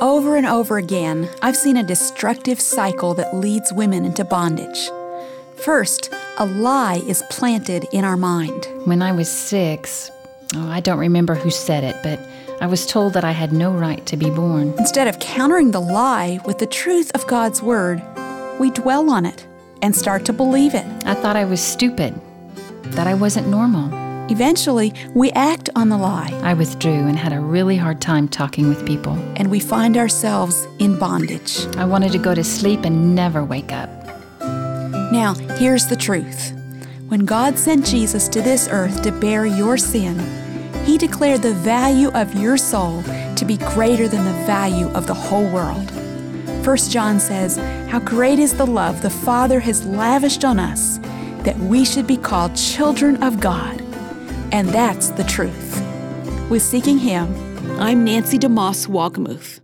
Over and over again, I've seen a destructive cycle that leads women into bondage. First, a lie is planted in our mind. When I was 6, I don't remember who said it, but I was told that I had no right to be born. Instead of countering the lie with the truth of God's Word, we dwell on it and start to believe it. I thought I was stupid, that I wasn't normal. Eventually, we act on the lie, I withdrew and had a really hard time talking with people. and we find ourselves in bondage. I wanted to go to sleep and never wake up. Now, here's the truth. When God sent Jesus to this earth to bear your sin, He declared the value of your soul to be greater than the value of the whole world. 1 John says, "How great is the love the Father has lavished on us, that we should be called children of God." And that's the truth. With Seeking Him, I'm Nancy DeMoss Walgemuth.